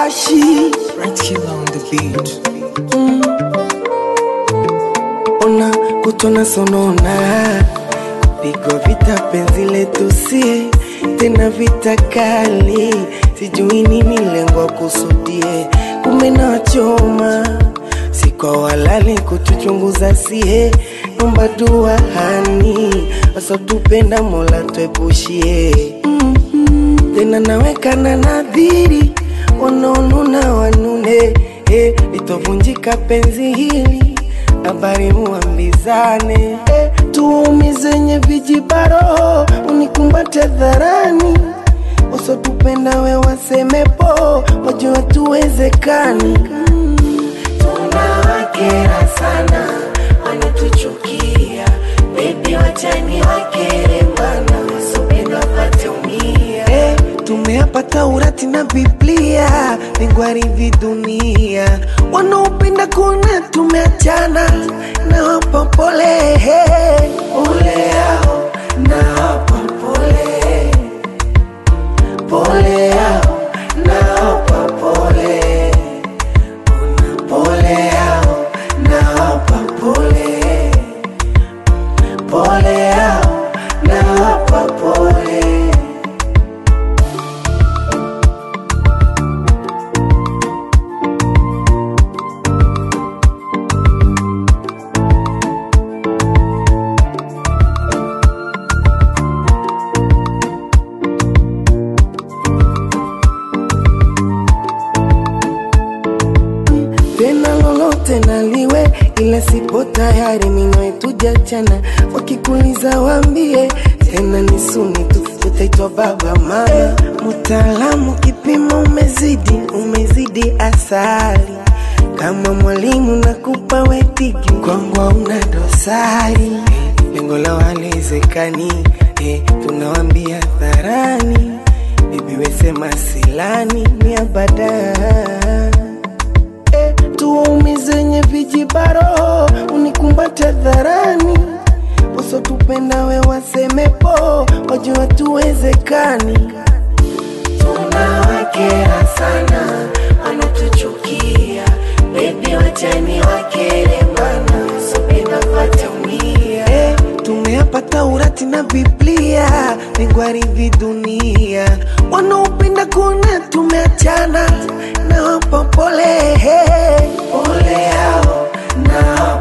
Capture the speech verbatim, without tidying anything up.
Ashi Right Killer on the beat. mm. Ona kutona sonona, kupigwa vita penzi letu si tena vita kali. Sijui nini lengo kusudie, kumena choma si kwa walali kutuchunguza sie. Nomba dua hani asa tupenda Mola tuepushie mm -hmm. Tena naweka na nadhiri wanaonuna wanune eh, litovunjika penzi hili habari muambizane eh, tuumizenye vijibaro unikumbate dharani oso tupenda we wasemepo wajua tuwezekani mm. Tunawakera sana wanatuchukia baby wachani wakere mbana wasopenda pate umia eh, tumeapata urati na Biblia ningwarivi dunia wanaopenda kuna tumeachana na wapa pole pole yao na wapa pole pole yao na wapa pole pole yao na wapa pole pole yao na wapa pole. Tena lolote naliwe ila sipo tayari mino etujachana. Wakikuliza wambie tena ni suni tu tutaitwa baba mama eh, mutaalamu kipimo umezidi umezidi asali. Kama mwalimu nakupa wetiki kwangu una dosari eh, lengo la walizekani eh, tunawambia dharani bibi wesema silani ni abada tuumizenye vijibaro unikumbate dharani oso tupenda we wasemepo wajua tuwezekani. Tunawakera sana wanatuchukia baby wachani wakere mbana wasopenda pate umia eh, tumeapata urati na Biblia ningwarivi dunia wanaopenda kuna tumeachana na wapa pole pole yao na